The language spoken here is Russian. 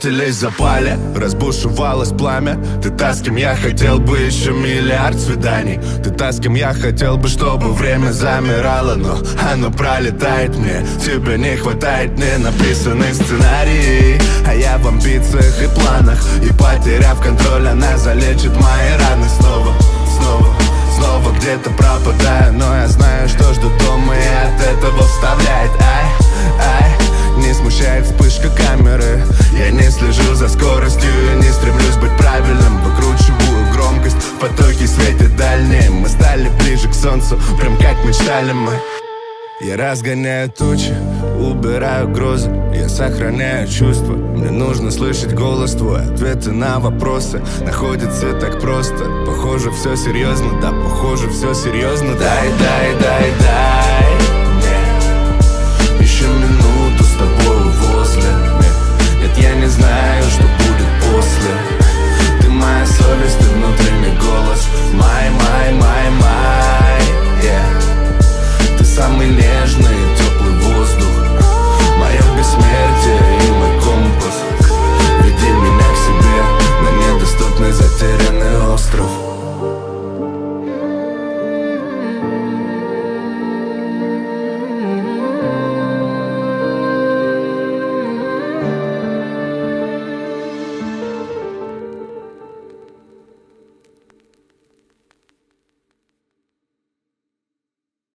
заботились, запали, разбушевалось пламя. Ты та, с кем я хотел бы еще миллиард свиданий. Ты та, с кем я хотел бы, чтобы время замирало. Но оно пролетает, мне тебя не хватает. Не написанный сценарий, а я в амбициях и планах. И потеряв контроль, она залечит мои раны. Снова где-то пропадаю, но я знаю, что жду дома, и от этого вставляет. Не смущает вспышка камеры. Я не слежу за скоростью и не стремлюсь быть правильным. Выкручиваю громкость, потоки светят дальние. Мы стали ближе к солнцу, прям как мечтали мы. Я разгоняю тучи, убираю грозы. Я сохраняю чувства, мне нужно слышать голос твой. Ответы на вопросы находятся так просто. Похоже, все серьезно, да, похоже, все серьезно. Дай мне еще минуту с тобой возле. Нет, я не знаю, что будет после. Ты моя совесть, ты внутренний голос, моя